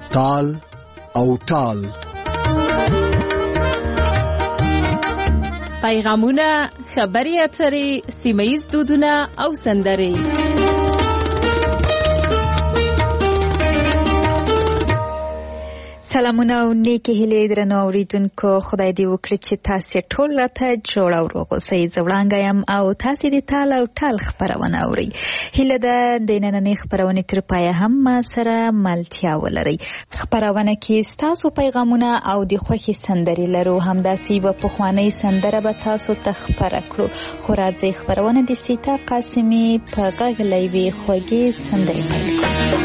تال او ټال. پیغامونه، خبري اترې، سیمه‌ییز دودونه او سندرې. سلامونه او نیکی هیلې درنو اوریدونکو، خدای دې وکړي چې تاسو ټول راته جوړ او روغ اوسئ. زه وړانګه یم او تاسو د تال او ټال خبرونه اورئ. هیله ده د نننۍ خبرونې تر پایه هم ما سره ملتیا ولرئ. خبرونه کې ستاسو پیغامونه او د خوښي سندرې لرو. همداسې یوه پخوانۍ سندره به تاسو ته خبره کړو. خو راځئ خبرونه د سیتا قاسمي په غږ له یوې خوږې سندرې پیل کړو.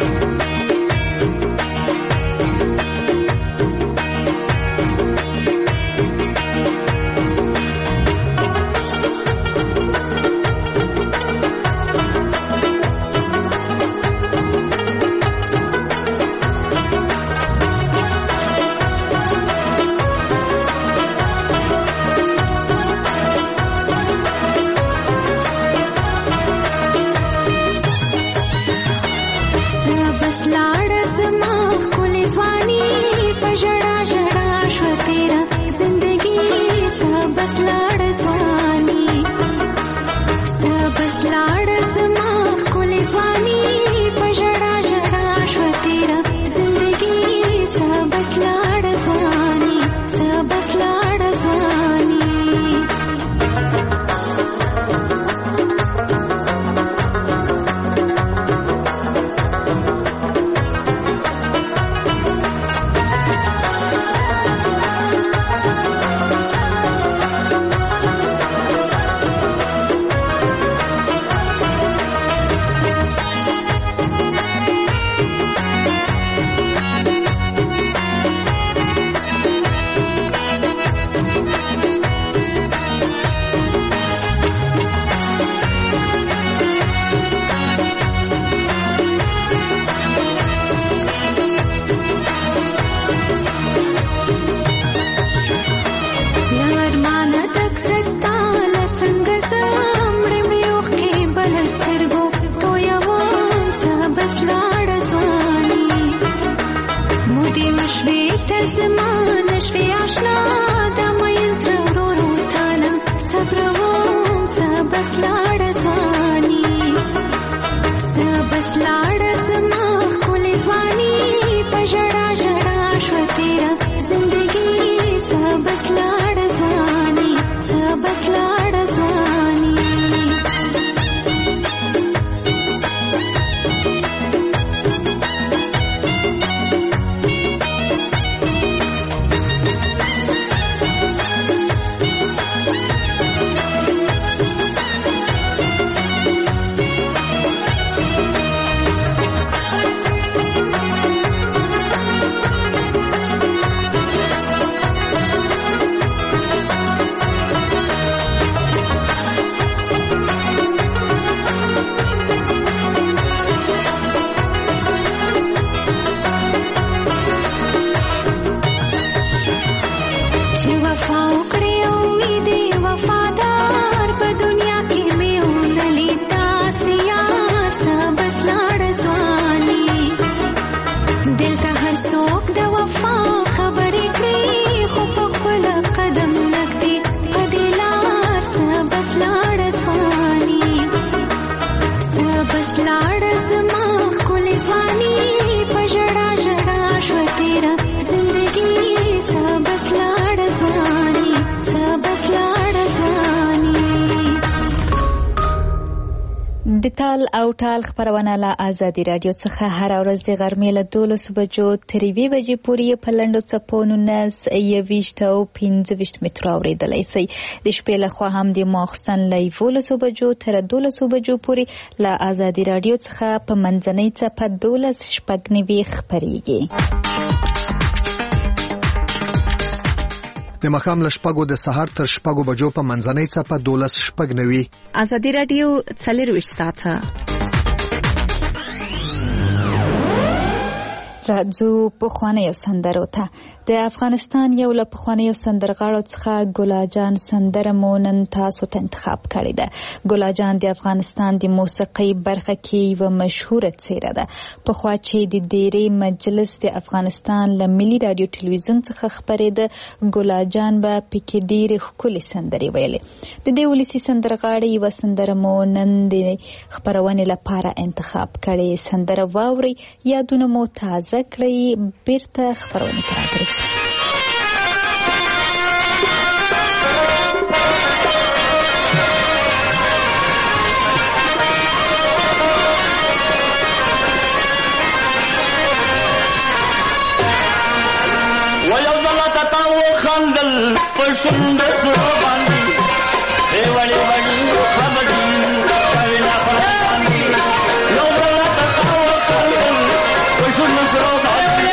د تال او ټال خبرونه له آزادي رادیو څخه هر ورځ د غرمې له 12 بجو تر 1 بجې پورې په لنډو څپو 19 او 15 مترو اورېدلای شئ. د شپې له خوا هم د ماخستن له 11 بجو تر 12 بجو پورې له آزادي رادیو څخه په منځنۍ څپه 12:90 خبريږي. د مخام له شپږو د سهار تر شپږو بجو په منځنۍ څپه 12:90. آزادي رادیو 24 ساعته. راځو په خوانې سندرو ته. د افغانستان یو له پخوانیو سندرغاړو څخه ګلاجان سندره مو نن تاسو ته انتخاب کړې ده. ګلاجان د افغانستان د موسیقۍ برخه کې یوه مشهوره څیره ده. پخوا چې د دیرې مجلس د افغانستان له ملي رادیو ټلویزیون څخه خپرېده، ګلاجان به پکې ډېرې ښکلې سندرې ویلې. د دې ولسي سندرغاړې یوه سندره مو نن د خپرونې لپاره انتخاب کړې. سندره واورئ، یادونه مو تازه کړئ، بیرته خپرونې ته راګرځو. خندل پښند سره باندې ای وړي وړي خبرې کوي لا باندې یو بل تاسو خندل پښند سره باندې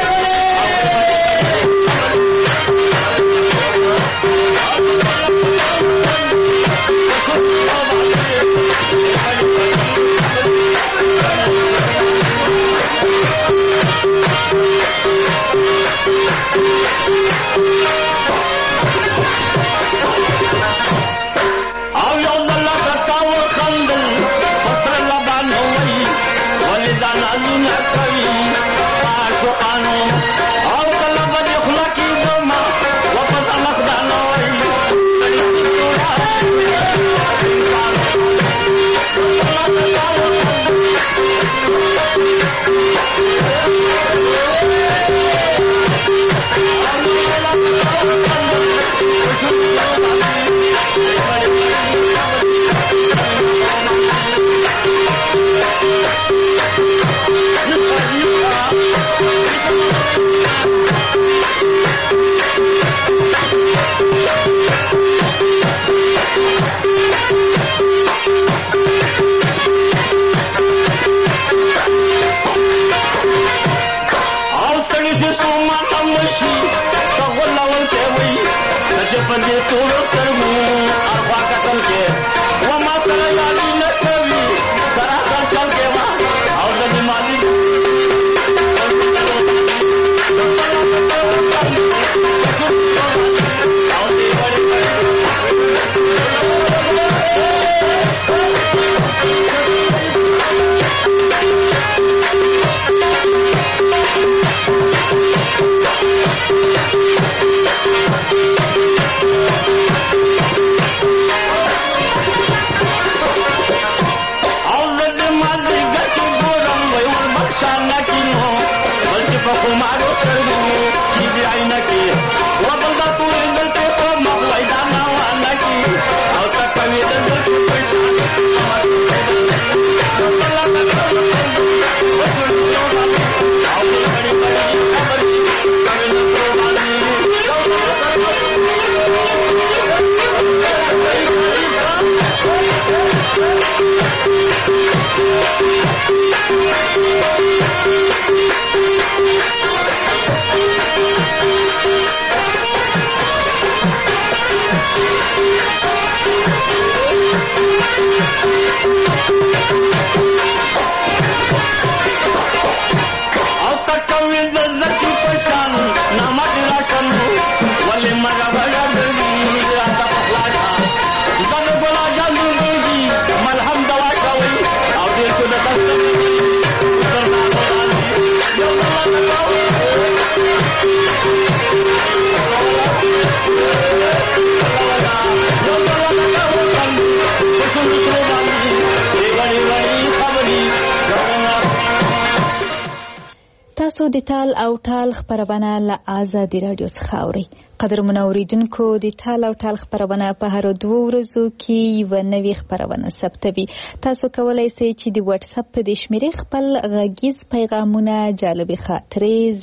تاسو د تال او ټال خپرونه له آزادي رادیو څخه اورئ. قدرمنو اوریدونکو، د تال او ټال خپرونه په هر 2 ورځو کې یوه نوې خپرونه ثبتوي. تاسو کولی شئ چې د واتس اپ په دې شمیرې خپل غږیز پیغامونه، جالبې خاطرې،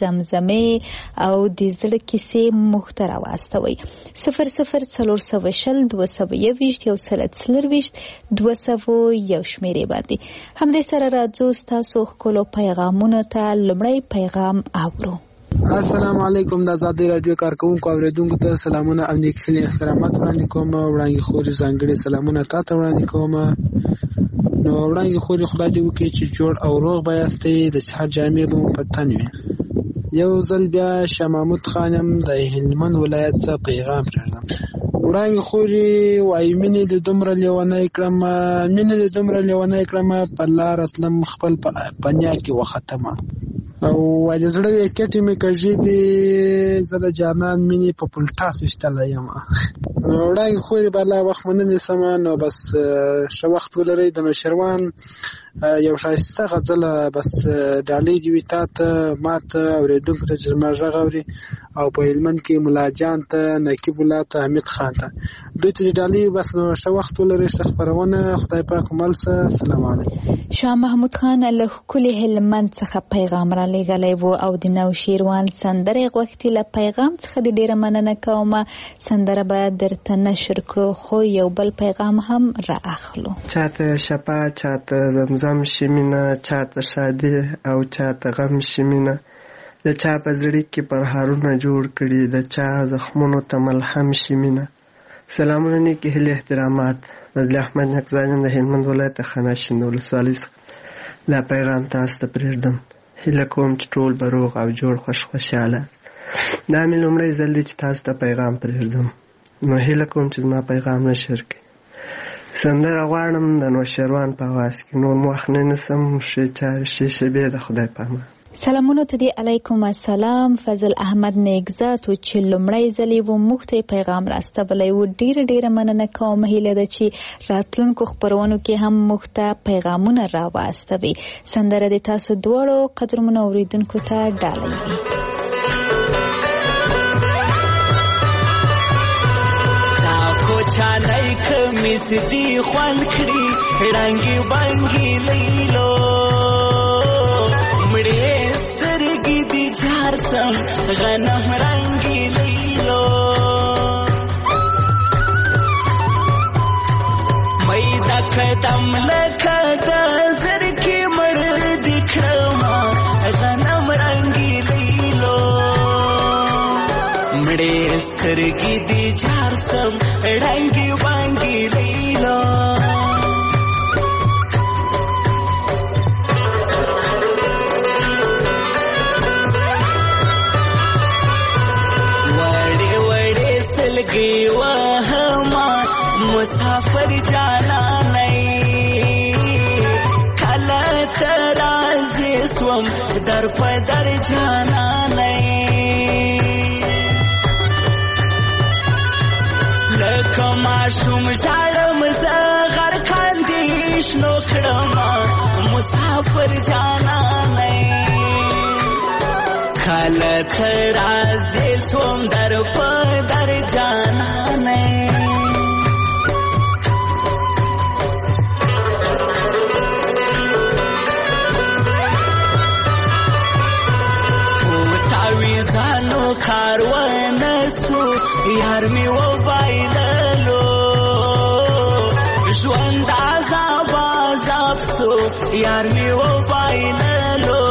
زمزمې او د زړه کیسې موږ ته راواستوئ. 004020 221 140 201 شمیرې باندې. همدې سره راځو ستاسو ښکلو پیغامونو ته. لومړی پیغام اورو. السلام علیکم. د آزادي رادیو کارکونکو اوریدونکو ته سلامونه او نیکخیلي احترامات وړاندې کوم. وړاندې خوري ځانګړي سلامونه تاسو وړاندې کوم. نو وړاندې خوري خدای دې وکړي چې جوړ او روغ به یاستئ. د صحت جامې به مو په تن وي. یو ځل بیا شاه محمود خان هم د هلمند ولایت څخه پیغام پرېږدم. وړانګې خورې وایي مینې دې دومره لیونی کړمه په لاره تلم خپل په نیا کې وختمه او وایي د زړه ویکټې مې کږې دي زه د جانان مینې په پلټاس ویشتلی یم. وړانګې خورې به الله وخت مننې سمه نو بس ښه وخت ولرئ. د نوشیروان یو ښایسته غزله بس ډالۍ دې وي تا ته ما ته اورېدونکو ته چې زما غږ اوري او په هلمند کې ملا جان ته نقیب الله ته حمید خان ته دوی ته ډالۍ بس نو ښه وخت ولرئ. ښه خپرونه خدای پاک مل څه. سلام علیکم. شاه محمود خان له ښکلي هلمند څخه پیغام را لېږلی و او د نوشیروان سندرې غوښتي. له پیغام څخه د ډېره مننه کومه. سندره به درته نشر کړو خو یو بل پیغام هم را اخلو. چاته شپه چاته زمزم شمینه چاته شادي او چاته غم شمینه د چا په زړه کې پرهارونه جوړ کړي د چا زخمونو ته ملهم شمینه. سلامونه نیکې هیلې احترامات. فضل احمد نقزاجم د هلمند ولایت خاناشین ولسوالۍ څخه دا پیغام تاسو ته پرېږدم. هیله کوم چې ټول به روغ او جوړ خوشحاله. دا مې لومړی ځل دی چې تاسو ته پیغام پرېږدم نو هیله کوم چې زما پیغام نشر کړي. سندره غواړم د نوشیروان په آواز کې. نور مو وخت نه نیسم. ښې چارې ښې شېبې د خدای په امان. سلامونو ته دی علیکم السلام. فضل احمد نیکزاد چې لومړی ځل یې موږ ته پیغام راستولی و. ډېره مننه کوم. هیله ده چې راتلونکو خپرونو کې هم موږ ته پیغامونه را واستوي. سندره د تاسو دواړو قدرمنو اوریدونکو ته ډالۍ وي. چانای کمیس دی خوان کړي رنگي بانګي لیلو مړې سترګې دی جار سم غنم رنگي لیلو مې دا قدم لکه د زر کې مړ دی کړم غنم رنگي لیلو مړې سترګې دی جار سم رنگي بانګي لیلو وړې وړې سلګي وهما مسافر جانا نه کله ترازه سوم در په در جانا نه کما شوم ژړم زه غر کاندې شنو کړم مسافر جانا نه کله ته راځې سوم در په در جانا نه تاویزانو کاروان سو یار می و بایللو ژوند عذاب عذاب سو یار می و بایللو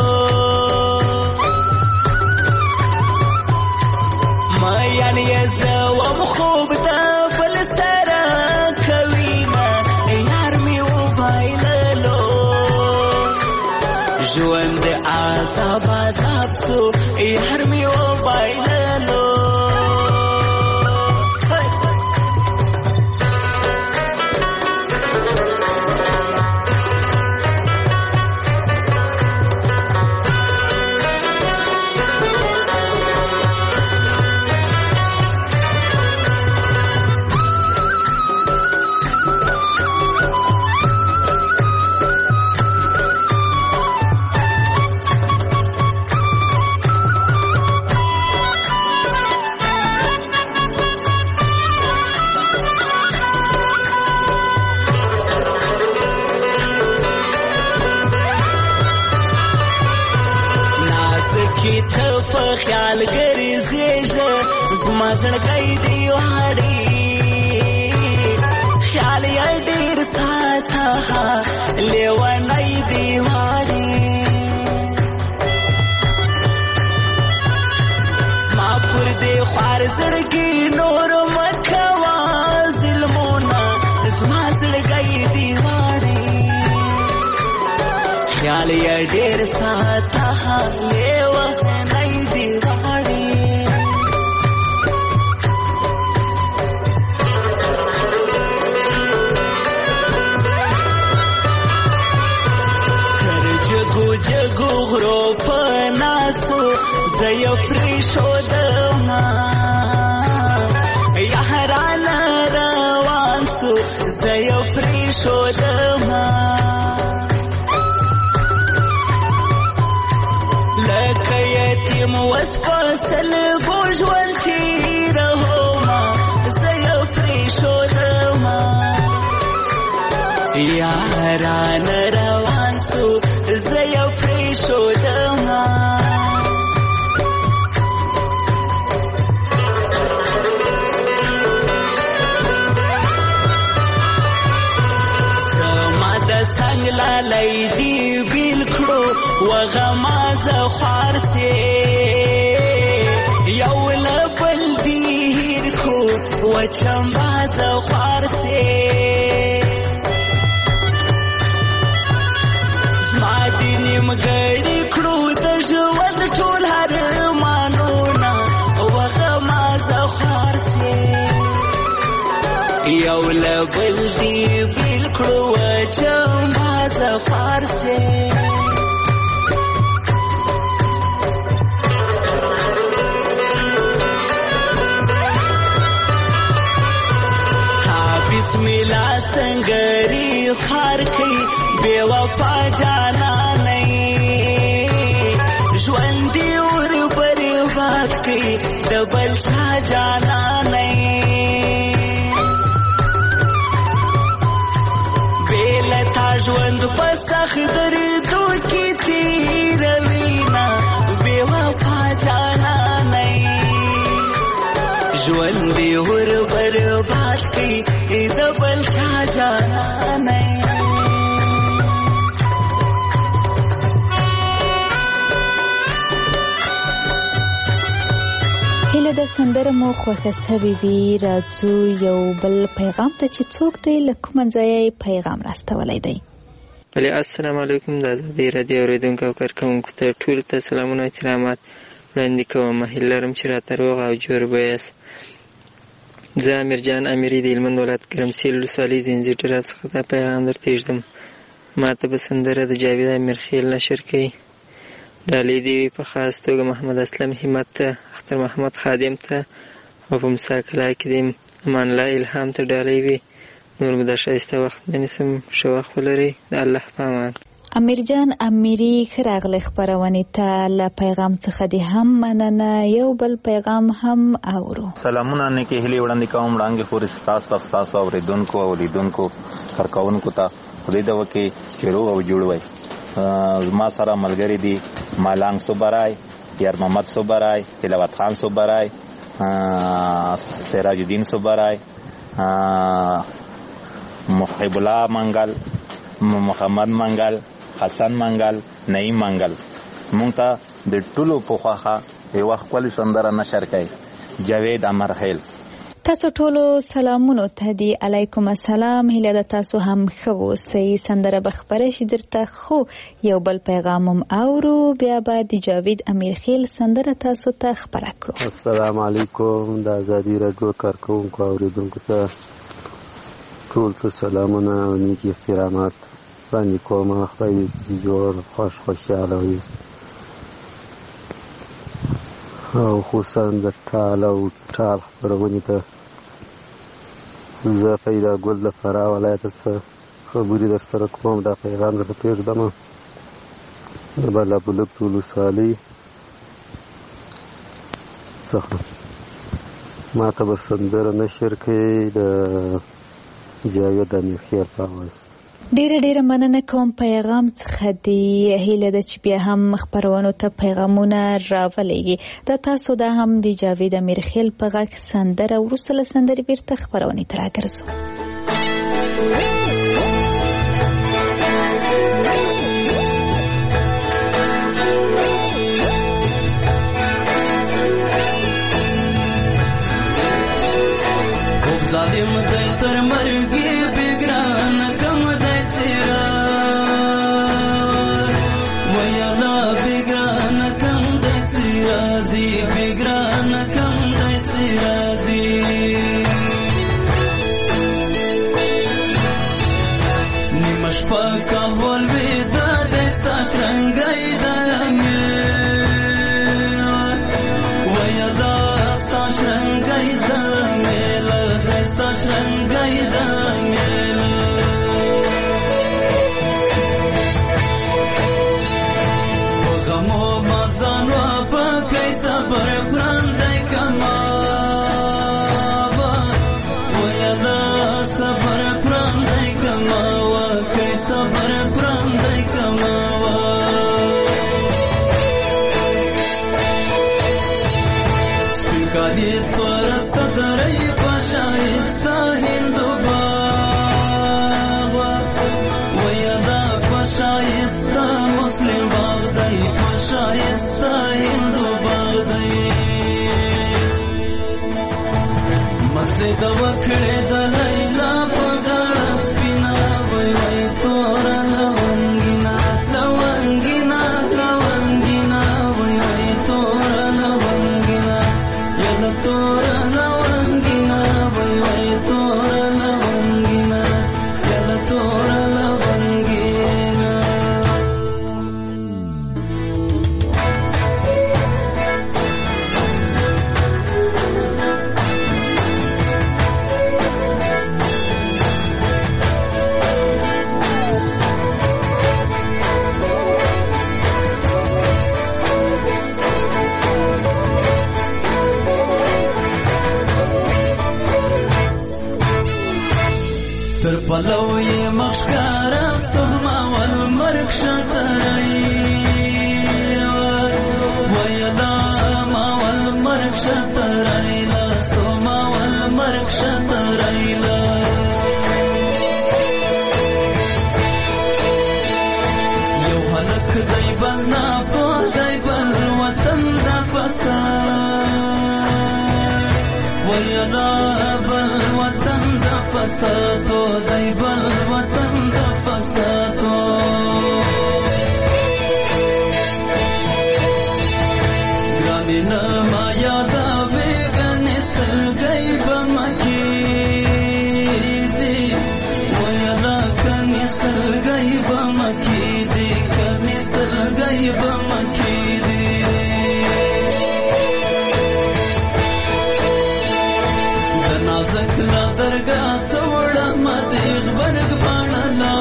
مایان یزوم خوب د بل سره کوینه یار می و بایللو ژوند عذاب عذاب سو یار می و بایللو خیال ګرځېږه زما زړګی دی واړې خیال یې ډېر ساته لیونی دی واړې زما پر دې خوار زړګي نور مه کوه ظلمونه زما زړګی دی واړې خیال یې ډېر ساته لیونی دی جګو غرو په ناسو زه یو پرېښودم یاران روان سو زه یو پرېښودم لکه یتیم وس په سلګو ژوند تېرومه زه یو پرېښودم یاران روان سو زه یو پرېښودم څنګ لالی دی بیل کړو وغما زه خوار سې یو له بل دی هیر کړو وچمبا زه خوار سې زما دې نیمګړي کړو د ژوند ټول ارمانونه وغما زه خوار سې یو له بل دی بیل کړو وچمبا زه خوار سې بسم الله سنگری خار کئی بے وفا جانا نہیں ژوندی اور برباد کئی دبل چا جانا نہیں بیلتا ژوند په سخت دردو کې تیروینا بے وفا جانا نہیں ژوندی اور برباد کئی دبل چا جانا نہیں هیله د سندره مو خوښه سوي وي راځو یو بل پیغام ته چې څوک دی له کوم ځایه پیغام راستولی دی بله السلام علیکم د ازادۍ راډیو اورېدونکو او کارکوونکو ته ټولو ته سلامونه او احترامات وړاندې کوم هیله لرم چې راته روغ او جوړ به یاست زه امیرجان امیري د هلمند ولایت ګرمسیر ولسوالۍ ځنځیر ډراب څخه دا پیغام درته ایږدم ما ته به سندره د جاوید امیرخیل نشر کوي ډالۍ دې وي په خاص توګه محمد اسلم همت ته اختر محمد خادم ته او په مسا کلا کې د امان الله الهام ته ډالۍ وي نور به دا ښایسته وخت ونیسم ښه وخت ولرئ د الله په امان امیرجان امیري ښه راغلی خپرونې ته له پیغام څخه دې هم مننه یو بل پیغام هم اورو سلامونه نیکې هیلې وړاندې کوم وړاندې خورې ستاسو اورېدونکو او لیدونکو کارکوونکو ته خدای دې وکړي چې روغ او جوړ وئ زما سره ملګري دي مالنګ صوبرای یار محمد صوبرای تلاوت خان صوبرای سراج الدین صوبرای محب الله منګل محمد منګل حسن منګل نعیم منګل مونږ ته د ټولو په خواخه یو ښکلې سندره نشر کوي جاوید امرخیل تاسو ټولو سلامونو ته دی علیکم السلام هیله ده تاسو هم ښه اوسئ سندره به خپره شي درته خو یو بل پیغام هم اورو بیا به د جاوید امیرخیل سندره تاسو ته خپره کړو السلام علیکم د ازادي راډیو کارکوونکو اوریدونکو ته ټول ته سلامونه او نیکې احترامات وړاندې کوم خدای دې جوړ خوشحاله وي او خصوصا د ټال او ټال خپرونې ته زه پیدا ګل د فراه ولایت څخه خبرې در سره کوم دا پیغام درته پرېږدم د بالابلوک ولسوالۍ څخه ما ته به سندره نشر کوي د جاوید امیرخیل په اواز ډیره مننه کوم پیغام څخه دی هیله ده چې بیا هم خپرونو ته پیغامونه راولېږي د تاسو دا هم د جاوید امیرخیل په غږ سندره وروسته له سندرې بیرته خپرونې ته راګرځو ظالم دی تر مرګي بګران کم دی تیرا ویانا بګران کم دی تیرا زی بګران کم دی تیرا زی نیمش پاکا ول ودا دستا شرنګي صبر خراندای کما ویلا صبر خراندای کما وکای صبر خراندای کما سپیکالی تورست درای پاشایستا هندو باغ ویلا پاشایستا مسلم باغ دی پاشایستا هندو باغ دی مسجد وکړه د لیلا په غاړه سپینا وای وای تور لونګینا لونګینا لونګینا وای وای تور لونګینا یل تور لونګینا وای وای تور لونګینا یل تور لونګینا تر پلوی مخشکارا سوما والمرک شترائی ویلا ما والمرک شترائی لا سوما والمرک شترائی لا یو حلق دی بل ناپو دی بل وطن دا فساد ویلا بل وطن دا فسادو دی بل وطن دا فسادو گرانی نما یادا ویگنی سلگئی بمکی دی ویلا کنی سلگئی بمکی دی کنی سلگئی بمکی دی نازک لا درگاہ څوړه مدیغ برګ باڼلا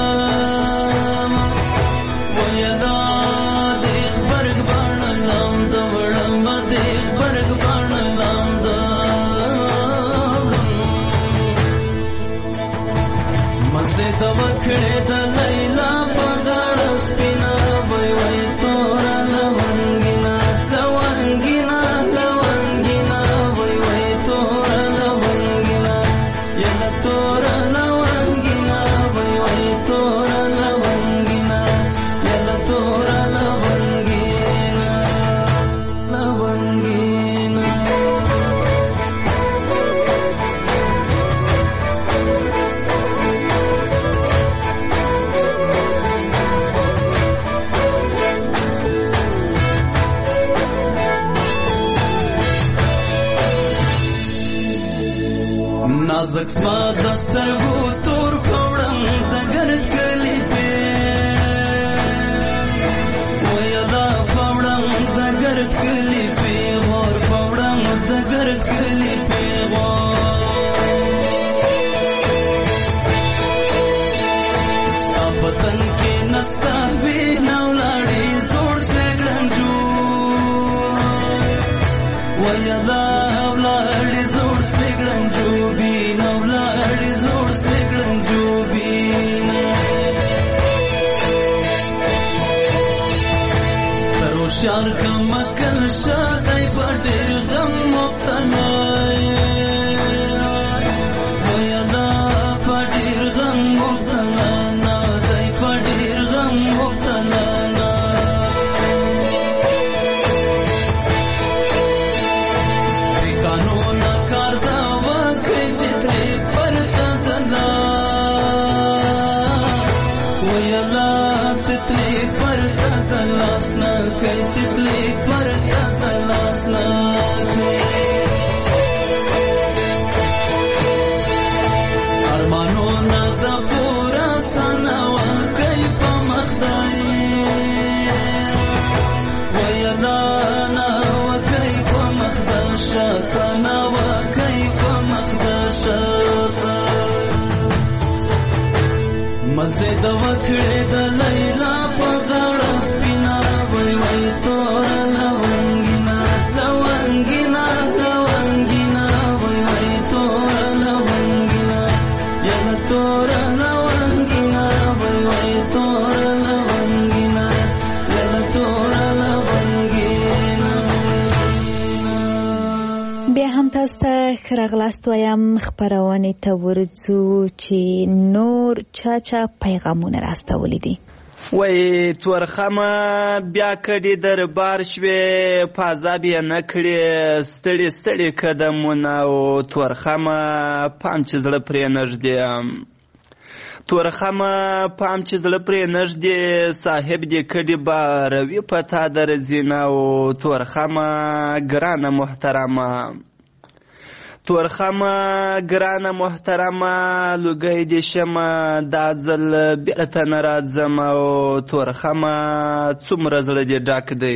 ویدا دیغ برګ باڼلام دوړه مدیغ برګ باڼلام دا مسجد وکړه د لیلا په غاړه سپینا وای وای تور لونګینا لونګینا لونګینا وای وای تور تور لونګینا وای وای تور لونګینا یل تور لونګینا لونګینا نازک سما دسترګو تور پوړم د ګرد کلی په ویلا پوړم د ګرد کلی په ور پوړم د ګرد کلی په ستاپتن کې نستا وی نو لاړې زوړ سګړنجو ویلا لاړې زوړ سګړنجو شار کا مکل شادای پټر غم مبتلا ویلا پټر غم مبتلا نا دای پټر غم مبتلا نا قانون کار دا وکړي چې پرتا دلا ویلا ستلی پرتا دلا سنا کوي ستلی پرتا دلا سنا ارمانو نا د پورا سنا وکړي په مخدای ویلا نا وکړي په مخدای سنا وکړي په مخدای مزید وکړه د لیلا په غاړه سپینا وای وای تور لونګینا ښه راغلاست وایم خپرونې ته ورځو چې نور چا پیغامونه راستولی دي. وای تورخمه بیا کډې دربار شوې په عذاب یې نه کړې ستړي ستړي قدمونه او تورخمه پام چې زړه پرې نږدې تورخمه پام چې زړه پرې نږدې صاحب دې کډې باروي په تا درځینه او تورخمه ګرانه محترمه تورخمه ګرانه محترمه لوګی دې شمه دا ځل بیرته نه راځم او تورخمه څومره زړه دې ډک دی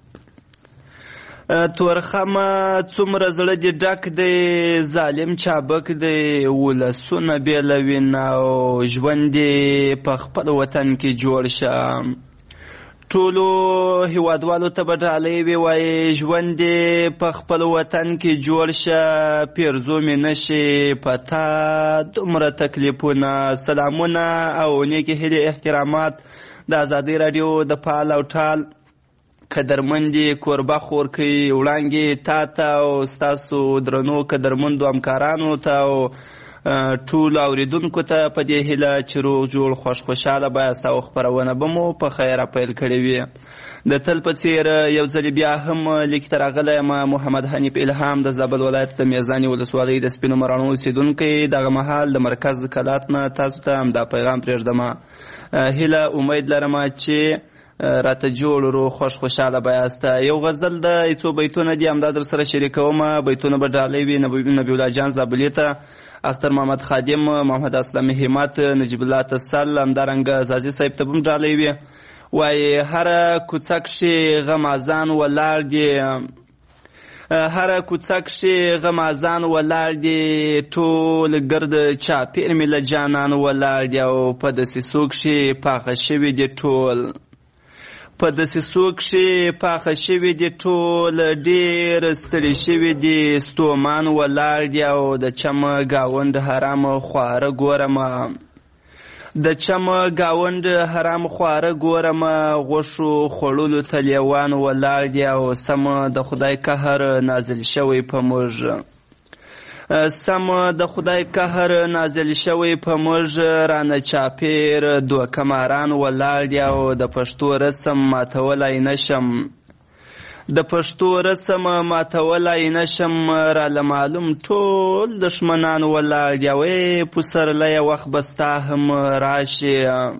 تورخمه څومره زړه دې ډک دی ظالم چابک دی ولسونه بېلوي نه او ژوند دې په خپل وطن کې جوړ شه ټولو هیوادوالو ته به ډالۍ وي وایي ژوند دې په خپل وطن کې جوړ شه پیرزو مې نشي په تا دومره تکلیفونه سلامونه او نیکې هیلې احترامات د ازادۍ راډیو د فعال او ټال قدرمندې کوربه خورکۍ وړانګې تا ته او ستاسو درنو قدرمندو همکارانو ته او ټولو اوریدونکو ته په دې هیله چې روغ جوړ خوشحاله بایاست او خپرونه به مو په خیره پیل کړې وي. د تل په څیر یو ځل بیا هم لیک ته راغلی یم محمد حنیف الهام د زابل ولایت د میزانې ولسوالۍ د سپینو مراڼو اوسېدونکی دغه مهال د مرکز کلات نه تاسو ته همدا پیغام پرېږدم. هیله امید لرم چې راته جوړ روغ خوشحاله بایاست. یو غزل د څو بیتونه دي همدا در سره شریکوم. بیتونه به ډالۍ وي نبی الله جان زابلي ته، اختر محمد خادم، محمد اسلام همت، نجیب الله تسل، همدارنګه زازي صاحب ته هم ډالۍ وي. وایي هره کوڅه کښې غمازان ولاړ دي هره کوڅه کښې غمازان ولاړ دي ټول ګرد چاپېر مې له جانان ولاړ دي او په دسیسو کښې پاخه شوي دي ټول په دسیسو کښې پاخه شوي دي ټول ډېر ستړي شوي دي ستومان ولاړ دي او د چمه ګاونډ حرام خواره ګورمه د چمه ګاونډ حرام خواره ګورمه غوښو خوړلو ته لیوان ولاړ دي او سمه د خدای قهر نازل شوی په موږ سمه د خدای قهر نازل شوی په موږ رانه چاپېر دوکه ماران ولاړ دي او د پښتو رسم ماتولی نشم د پښتو رسم ماتولی نشم راله معلوم ټول دښمنان ولاړ دي او پسرلیه وخت به ستا هم راشي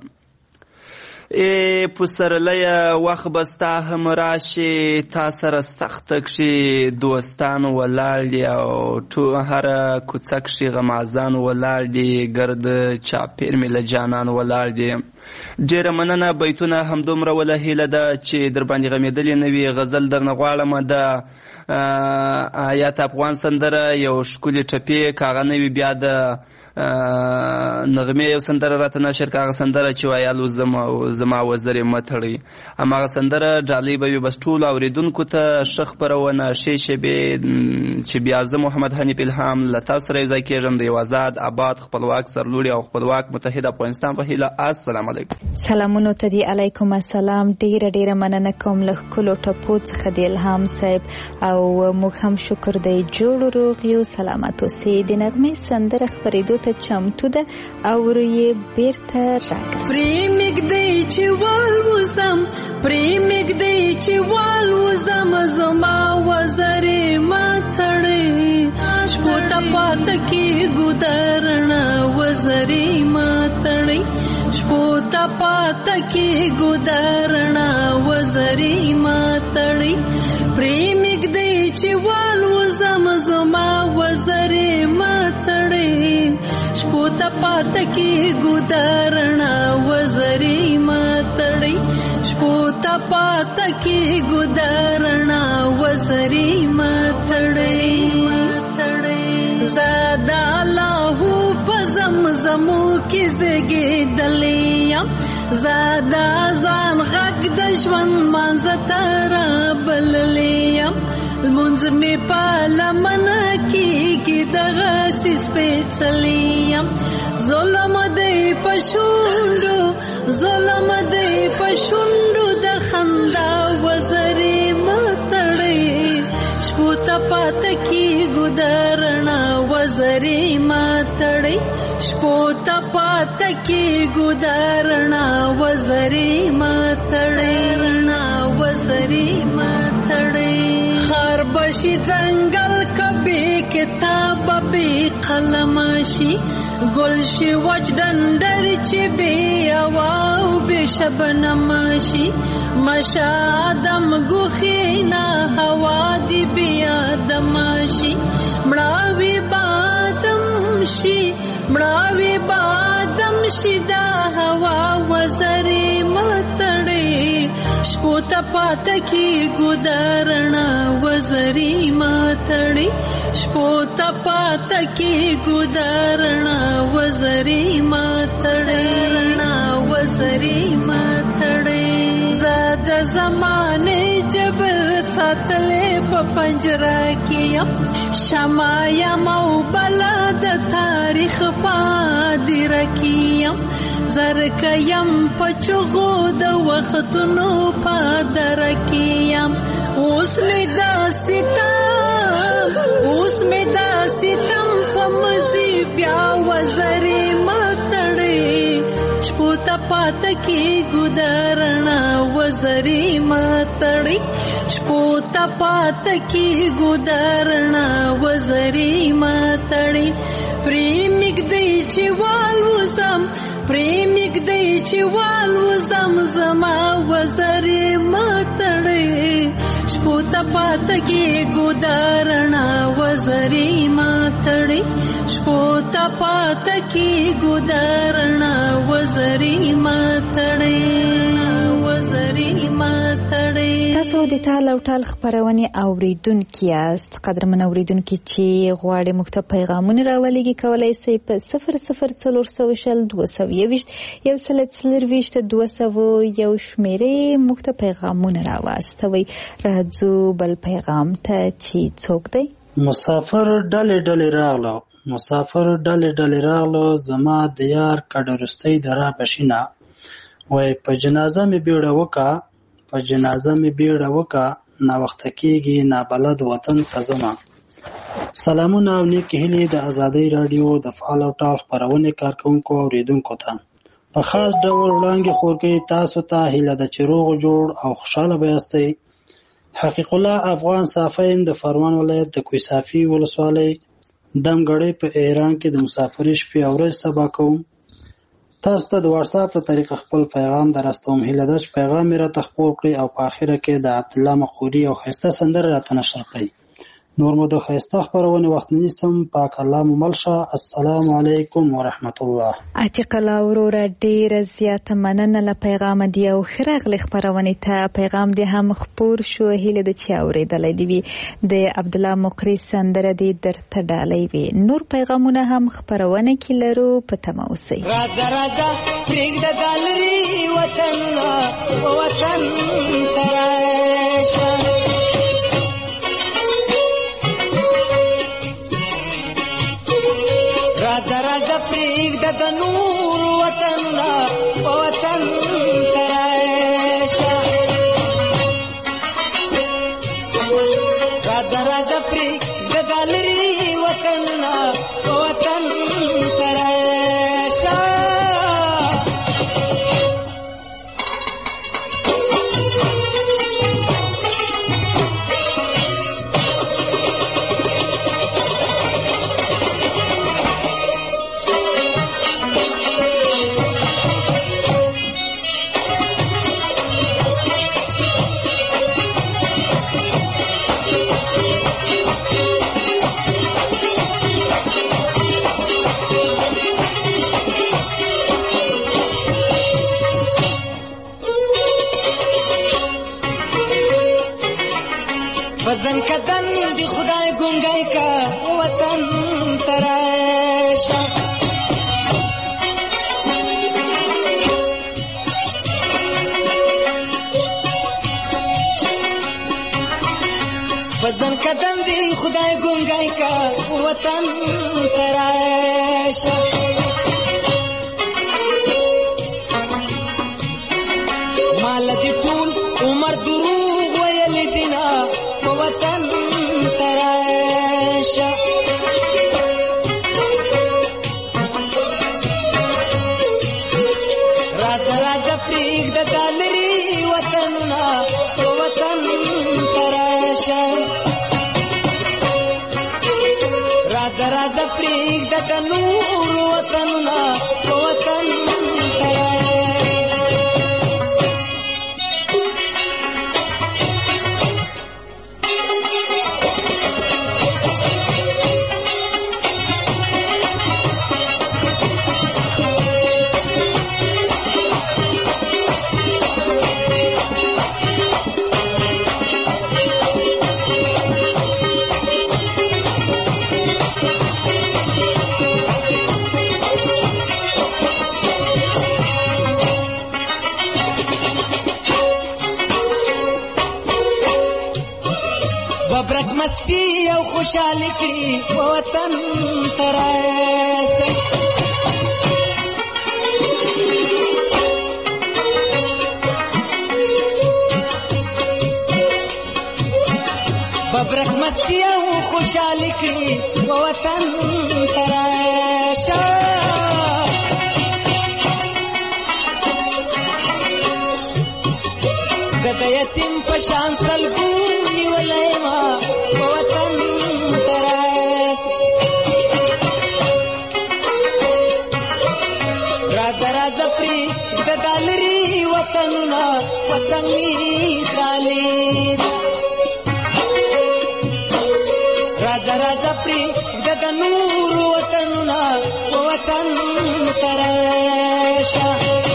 پسرلیه وخت به ستا هم راشي تا سره سخته کښې دوستان ولاړ دي او هره کوڅه کښې غمازان ولاړ دي ګرد چاپېر مې له جانان ولاړ دي. ډېره مننه. بیتونه همدومره وله هیله ده چې در باندې غمېدلې نه وي. غزل درنه غواړم د آیات افغان سندره یو ښکلې ټپې که هغه نه وي بیا د نغمې یو سندره راته نشر که هغه سندره چې ویالو زما وزرې مه تړئ هماغه سندره ډالۍ به وي. بس ټولو اورېدونکو ته ښه خپرونه ښې شېبې چې بیا زه محمد حنیف الهام له تاسو سره یو ځای کېږم د یو آزاد آباد خپلواک سرلوړي او خپلواک متحد افغانستان په هیله. السلام علیکم. سلامونو ته دي. علیکم السلام. ډیره مننه کوم له ښکلو ټپو څخه د الهام صاحب او موږ هم شکر دی جوړ روغ یو سلامت اوسئ. د نغمې سندره خپرېدو ته چمتو ده او یې بیرته راګرځي. پرېمږدی چې والوزم پرېمږدی چې والوزم زما وزرې ما تړې شپو ته پاته کېږو درڼه وزرې ما تړې شپو ته پاته کېږو درڼه وزرې ما تړې پرېمږدی چې والوزم زما وزرې ما تړې شپو ته پاته کېږو درڼه وزرې ما تړې شپو ته پاته کېږو درڼه وزرې ما تړې زه د الله په زمزمو کې زېږېدلې یم زه د ځان غږ د ژوند مانځه ته رابللې یم لمونځ مې په لمنه کېږي دغسې سپېڅلی یم ظلم دی په شونډو ظلم دی په شونډو د خندا وزرې مه تړې شپو ته پاته کېږو درڼه وزري ماتړي شپو ته پاته کې ګدارنا وزري ماتړي رڼا وزري ماتړي خار بشي ځنګل کبي کتاب به قلمشي گلشی وج دندر چی بی اواو بی شبنماشی مشادم گوخینا هوا دی بی آدماشی مڑاوی بادم شی دا هوا وزری ماتڑی شپو تا پاتا کی گدارنا وزری ماتڑی شپو تا پاتا کی گدارنا وزری ماتړي وزري ماتړي زاد زمانه جبل ساتلې په پنجره کې شمایا مو بلد تاریخ پادر کېم زرکیم پچغو د وختونو پادر کېم اوس می دا ستم په مزي بیا وزري ماتړي شپو ته پاته کې ګدارنا وزري ماتړي شپو ته پاته کې ګدارنا وزري ماتړي پریمګ دی چې والوزم زما وزري ماتړي شپو ته پاته کې ګدارنا وزري ماتړي شپو ته پاته کې ګدارنا وزري ماتړي وزري ماتړي. تاسو د ټال او ټال خبرونه اوریدونکو یاست. قدرمن اوریدونکو چې غواړي موږ ته پیغامونه راولېږي کولای شئ په 00422 شمیرې موږ ته پیغامونه راواستوي. راځو بل پیغام ته چې څوک دی. مسافر ډلې راغلو زما د یار کډرستۍ درا بشینا وای په جنازه می بیړه وکا نا وخت کېږي نابلد وطن ته زما. سلامونه او نیکی هیلې د ازادۍ رادیو د فعال او ټال خبرونه کارکونکو او اوریدونکو ته په خاص ډول وړاندې خورګي تاسو ته هیله د چروغ جوړ او خوشاله بیاستئ. حقیق الله افغان صافیم د فرمان ولایت د کوی صافی ولسوالۍ دمګړې په ایران کې د مسافرۍ شپې او ورځې سبا کوم. تاسو ته د واتس اپ په طریقه خپل پیغام درستوم. هیله ده چې پیغام مې راته خپور کړئ او په اخره کې د عبدالله مقوري او ښایسته سندره راته نشر کړئ. نور مو د ښایسته خپرونې وخت نه نیسم. پاک الله مو مل شه. السلام علیکم ورحمت الله. عتیق الله وروره ډېره زیاته مننه له پیغامه دی او ښه راغلې خپرونې ته. پیغام دې هم خپور شو. هیله ده چې اورېدلی دې وي. د عبدالله مقري سندره دې درته ډالۍ وي. نور پیغامونه هم خپرونه کې لرو. په تمه اوسئ. راځه پرېږده ګالري وطن ته راشه راځه پرېږده د نور وطن ته راشه راځه پرېږده ګالري وطن ته راشه وزن کدن دی خدای ګونګای کا وطن تراشه وزن کدن دی خدای ګونګای کا وطن تراشه مال دی ټول عمر دروغ ویل دینا وطن تراشه مستی او خوشحالي کړي وطن ترسي ببرک مستی او خوشحالي کړي وطن ترسي د یتیم په شان سلګو نیولای ما وطن ترس راځه پری د دالري وطننا وطن می خالد راځه پری د نور وطننا وطن ترش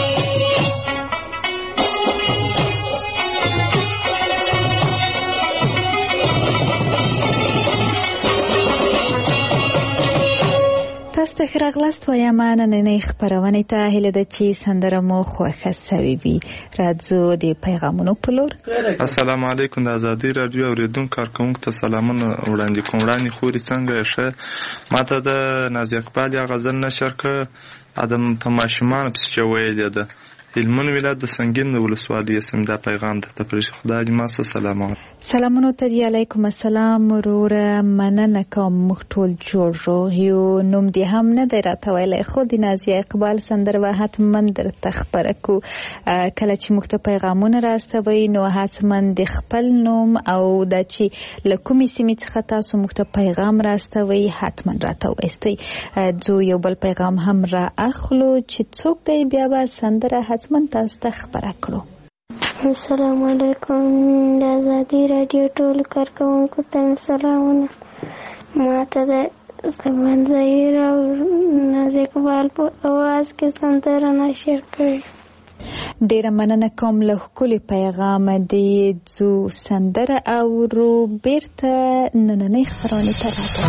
تاسو ته ښه راغلاست وایم نننۍ خپرونې ته هیله ده چې سندره مو خوښه سوې وي. راځو د پیغامونو په لور. السلام علیکم. د ازادي راډیو اوریدونکو کارکوونکو ته سلامونه وړاندې کوم. وړاندې خوري څنګه ښه ماته د نازي اقبال یا غزل نشر کړ ادم په ماشومان پسې ویلې ده هلمند ولایت د سنگین ولسوالۍ سم دا پیغام ته پرې خدای دې ما سلام سلامونه ته دی. علیکم السلام وروره مننه کوم موږ ټول جوړ یو نوم دې هم نه دی راته ویلی خو د نازیه اقبال سندره به حتما درته خپره کو کله چې موږ ته پیغامونه راستوئ نو حتما د خپل نوم او د چې له کومې سیمې څخه تاسو موږ ته پیغام راستوئ حتما راته وایستئ. ځو یو بل پیغام هم را اخلو چې څوک دی بیا به سندره حتما تاسو ته خپره کړو. السلام علیکم. د ازادي راډیو ټول کارکوونکو ته سلامونه. ماته د زمان ظهیر او نازي اقبال په اواز کې سندره نشر کړې. ډیره مننه کوم له ښکلي پیغام دی. ځو سندره اورو بیرته نننۍ خپرونې ته راځو.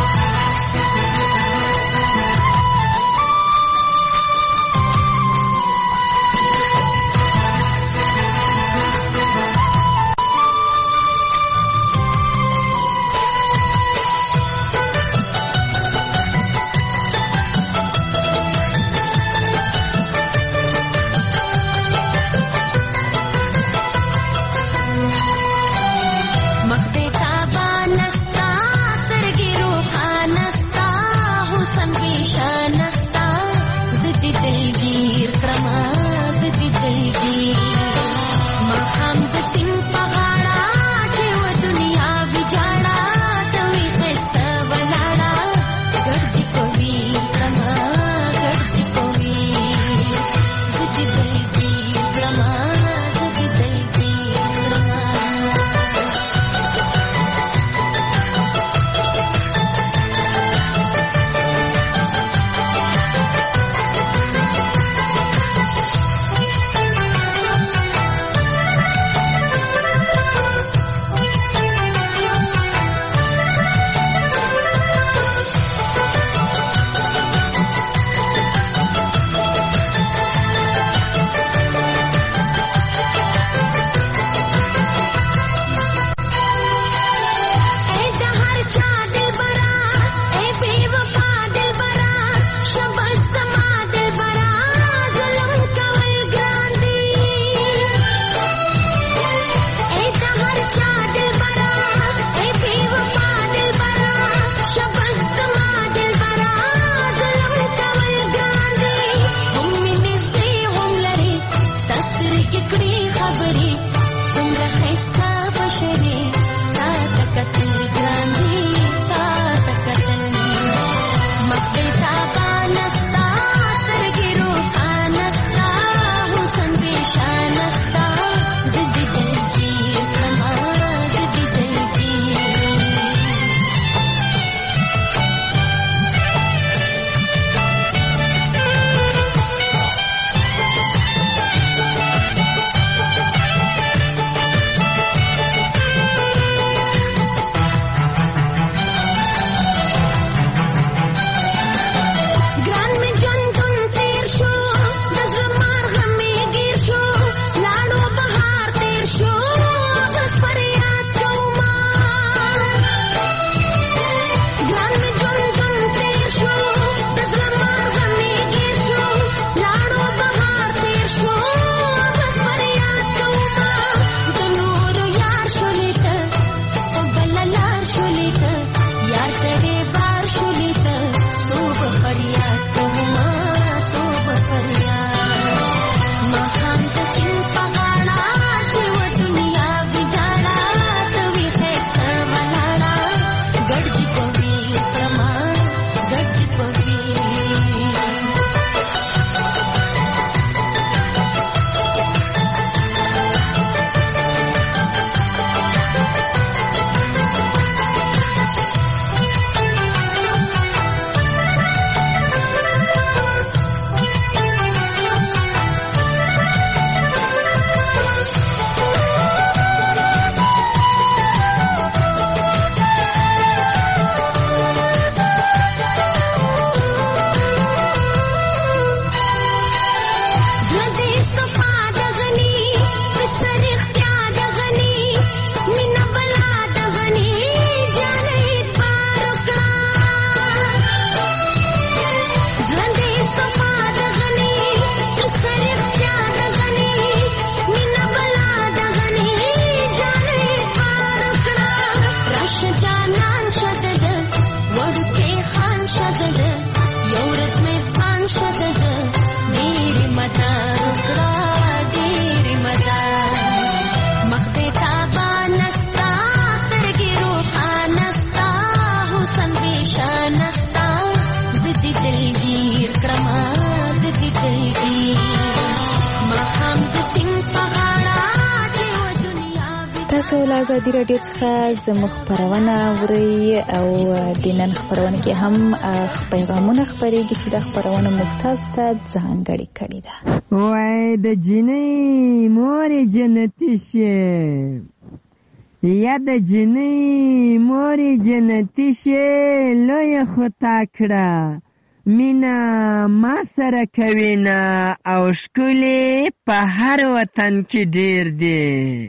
تاسو له ازادي راډیو څخه زموږ خپرونه اورئ او د نن خپرونه کې هم پیغامونه خپرېږي چې د خپرونه موږ تاسو ته ځانګړې کړې ده. وای د جنۍ مورې جنتي شي یا د جنۍ مورې جنتي شي لویه خو تا کړه مینا ما سره کوي نه او ښکلې په هر وطن کې ډېر دی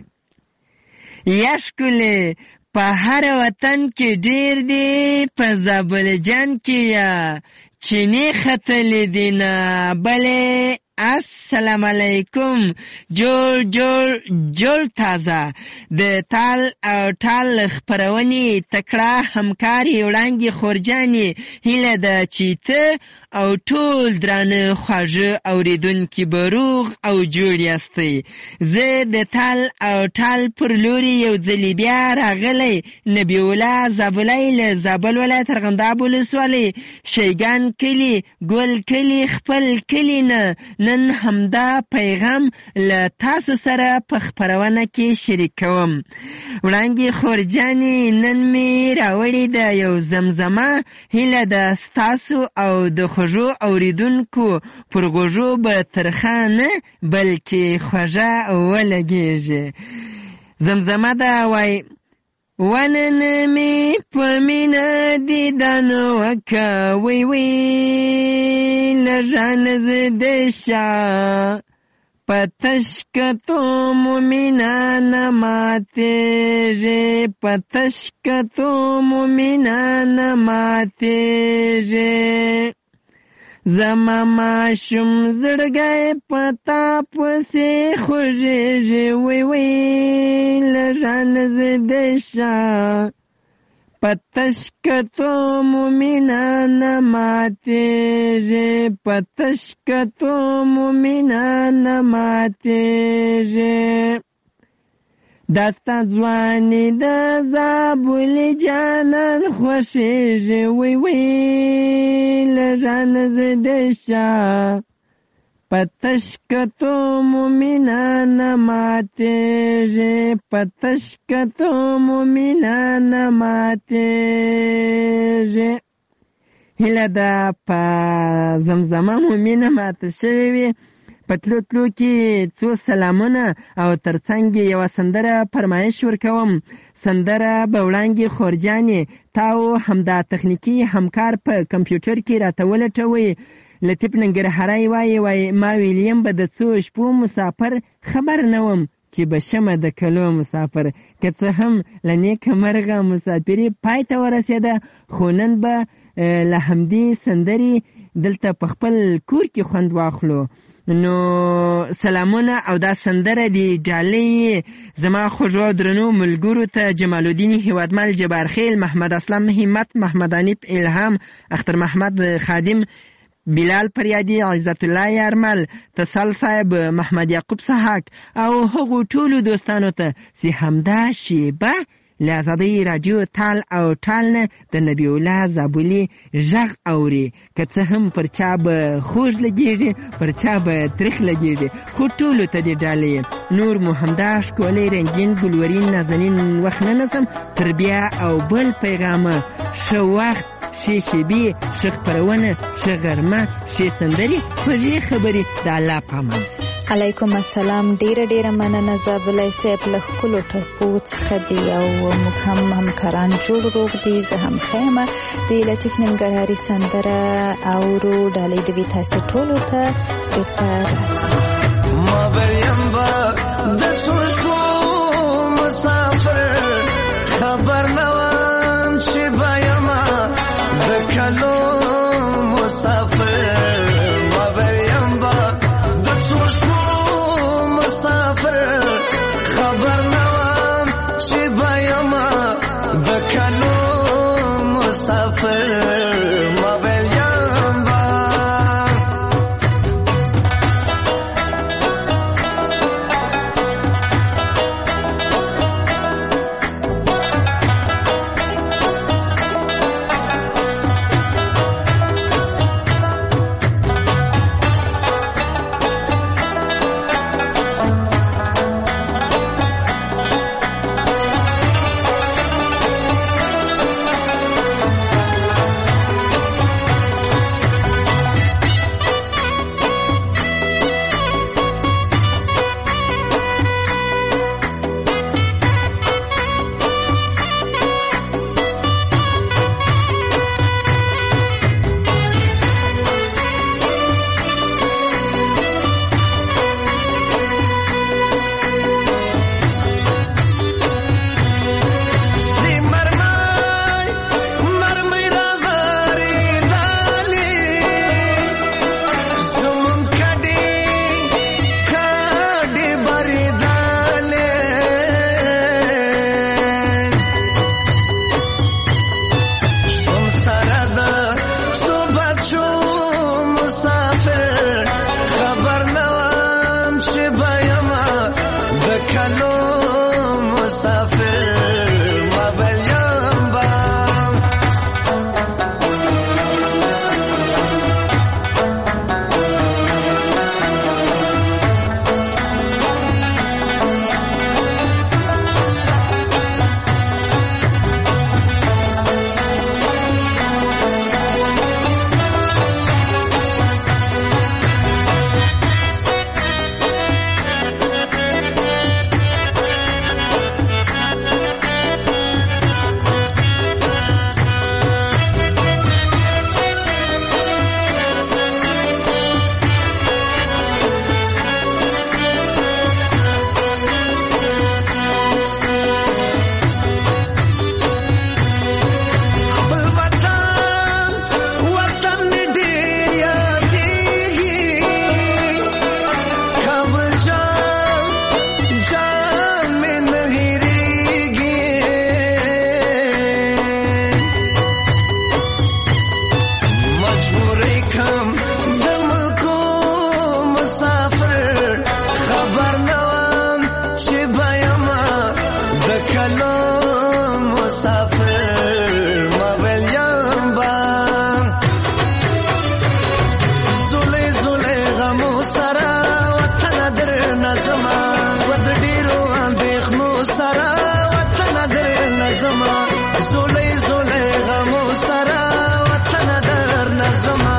یا ښکلې په هر وطن کې ډېر دی په زابل جان کې یا چینی ختلې دي نه بلې السلام علیکم جوړ تازه د تال او ټال خپرونې تکړه همکاري وړانګې خورجانې هیله ده چې ته او ټول درانه خواږه اورېدونکي به روغ او جوړ یاستئ. زه د تال او ټال پر لوري یو ځلې بیا راغلی نبی الله زابلی له زابل ولایت ارغنداب ولسوالۍ شیګان کلي ګل کلي خپل کلي نه نن همدا پیغام له تاسو سره په خپرونه کې شریکوم. وړانګې خورجانې نن مې راوړې ده یو زمزمه هیله ده ستاسو او د خوږو اوریدونکو پر غوږو به ترخه نه بلکې خوږه ولګېږي. زمزمه ده وای ونن مې په مینه دیدن وکه وی لژان زده شه په تشکتو مومنه نه ماتېږي په تشکتو مومنه نه ماتېږي زما ماشوم زړګی په تا پسې خوږېږي وی لژان زده شه په تشکتو مومنه نه ماتېږي په تشکتو مومنه نه ماتېږي دستا ځواني د زابل جانان خوښېږي وی لژان زده شه په تشکتو مومنه نه ماتېږي په تشکتو مومنه نه ماتېږي. هیله ده په زمزمه مومنه ماته شوې وي. په تلو تلو کې څو سلامونه او ترڅنګ یوه سندره فرمایش ورکوم. سندره به وړانګې خورجانې تاو همدا تخنیکي همکار په کمپیوټر کې راته ولټوئ. لطیف ننګرهاری وایي ما ویلیم به د څو شپو مسافر خبر نه وم چې به شمه د کلو مسافر که څه هم له نیکه مرغه مسافري پای ته ورسېده خو نن به له همدې سندرې دلته په خپل کور کې خوند واخلو. نو سلامونه او دا سندره دی ډالۍ زما خوږو درنو ملګرو ته جمال الدین هیوادمل جبارخیل محمد اسلم همت محمد انیب الهام اختر محمد خادم بلال پریادی عزت الله یارمل تصال صاحب محمد یعقوب صحاک او هغو ټولو دوستانو ته چې همدا شیبه له ازادۍ راډیو تال او ټال نه د نبی الله زابلي غږ اوري که څه هم پر چا به خوږ لګېږي پر چا به تریخ لګېږي خو ټولو ته دې ډالۍ نور مو همدا ښکلی رنګین ګلورین نازنین وخت نه نسم تر بیا او بل پیغامه ښه وخت ښې شیبې ښه خپرونه ښه غرمه ښې سندرې خوږې خبرې د الله په امان. علیکم السلام. ډیره مننه زابلی صاحب له ښکلو ټپو څخه دی او موږ هم همکاران جوړ روغ دي. زه هم ښه یم. د لطیف ننګرهاري سندره اورو ډالۍ دوي تاسې ټولو ته بېرته راځو. ما ویم به د څو شپو مسافر خبر نه وم چې به یمه د کلو مسافر ما ویم به د څو شپو مسافر خبر نه وم چې به یمه د کلو مسافر ما ویم به کلو مسافر مغل یمبا زولی زولی غمو سرا وطن در نظما ود ډیرو اندېښنو سرا وطن در نظما زولی زولی غمو سرا وطن در نظما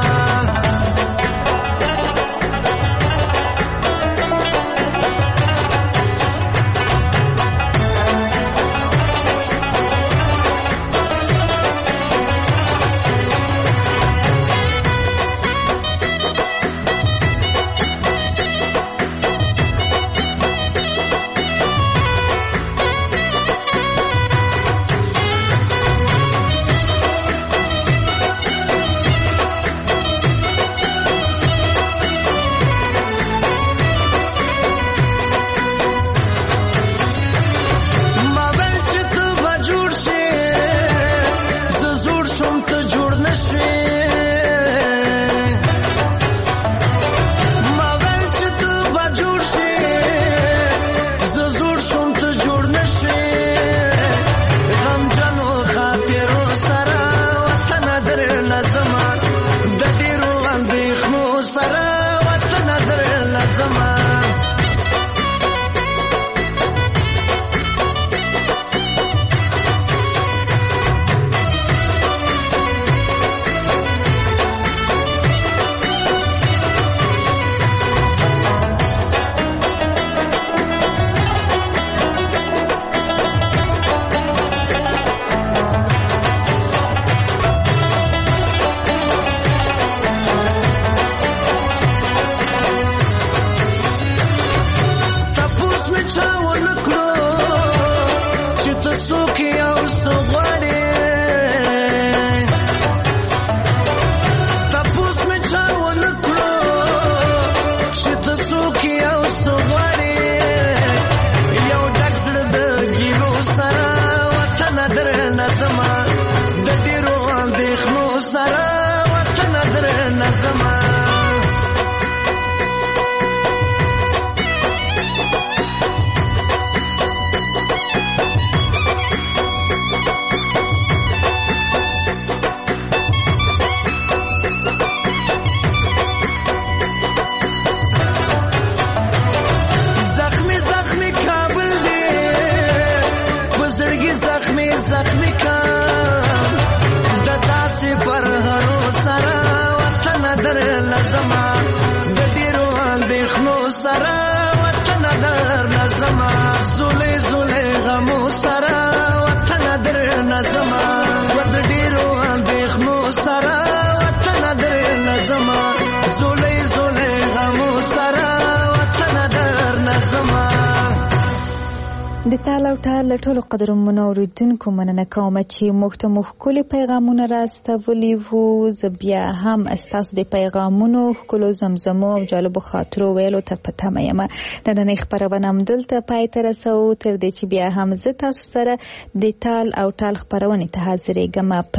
د تال او ټال له ټولو قدرمنو اوریدونکو مننه کوم چې موږ ته ښکلي پیغامونه راستولي وو. زه بیا هم ستاسو د پیغامونو ښکلو زمزمو او جالبو خاطرو ویلو ته په تمه یم. نننۍ خپرونه همدلته پای ته رسوو تر دې چې بیا هم زه تاسو سره د تال او ټال خپرونې ته حاضرېږم په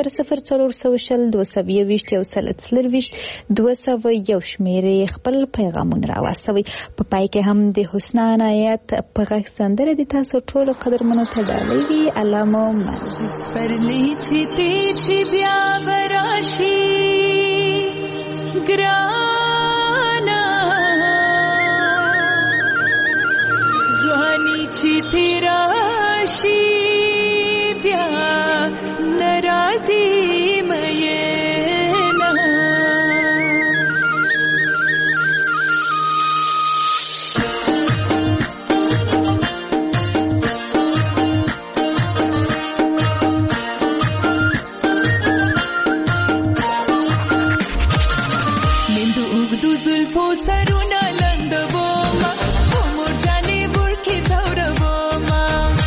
00420 شمېرې خپل پیغامونه راواستوئ. په پای کې هم د حسنا عنایت په غږ سندره د تاسو ټولو قدرمنو ته ډالۍ وي. الله مو پرلی چې پیچې بیا براشي ګرانا ځواني چې تیراشي بیا ناراضي مې سرونه لندبوما عمر جانې ورکې ځوربوما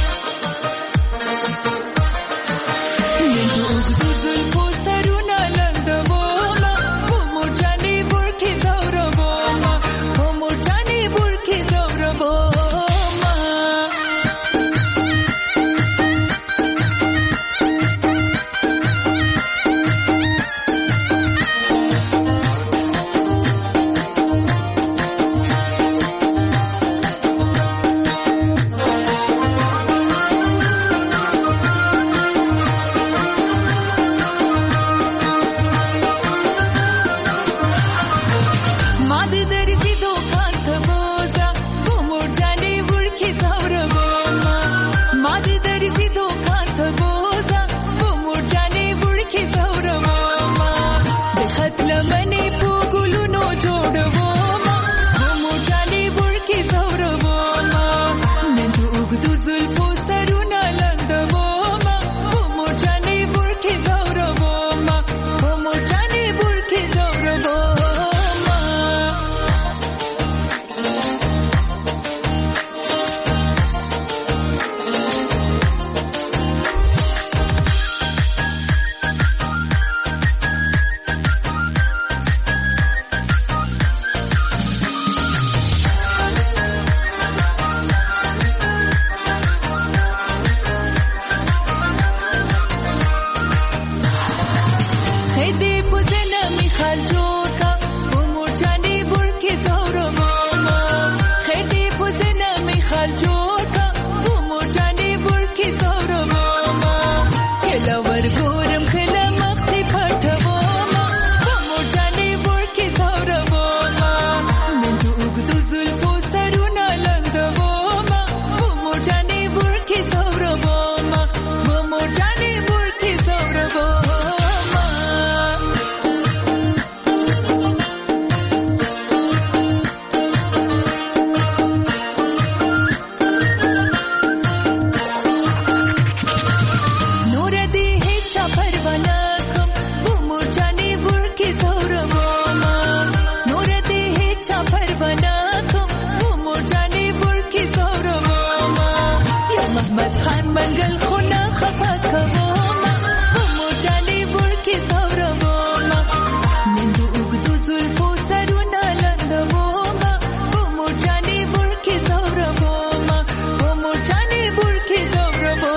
ځان منګل خو نه خفه کومه په مور جانې بوړکې ځورومه نن د اوږدو زلفو سرونه لنډومه په مور جانې بوړکې ځورومه په مور جانې بوړکې ځورومه.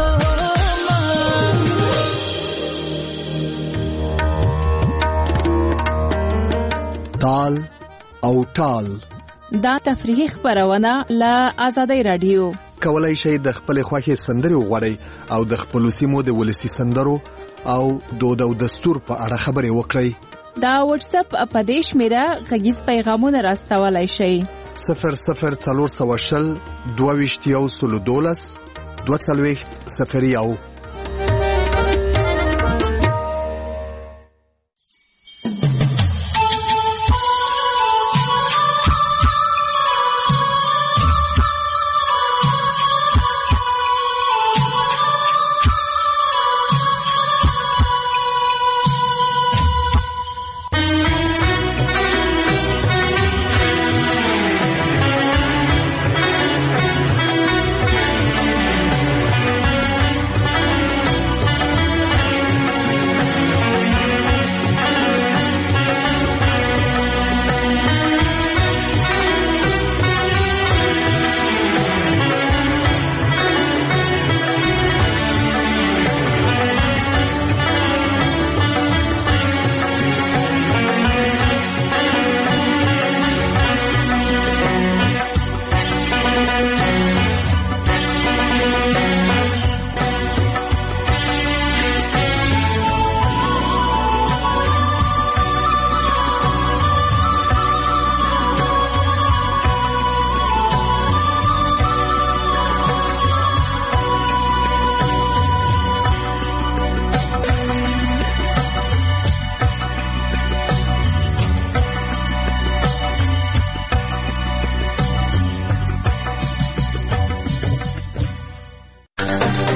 تال او ټال دا تفریحي خبرونه له آزادۍ رادیو. کولای شئ د خپل خوښې سندرې وغواړئ او د خپل سیمو د ولسی سندرو او دود او دستور په اړه خبرې وکړئ. دا واتس اپ په دې شمیره غږیز پیغامونه راستولای شئ. 00 420 22 12 40 01.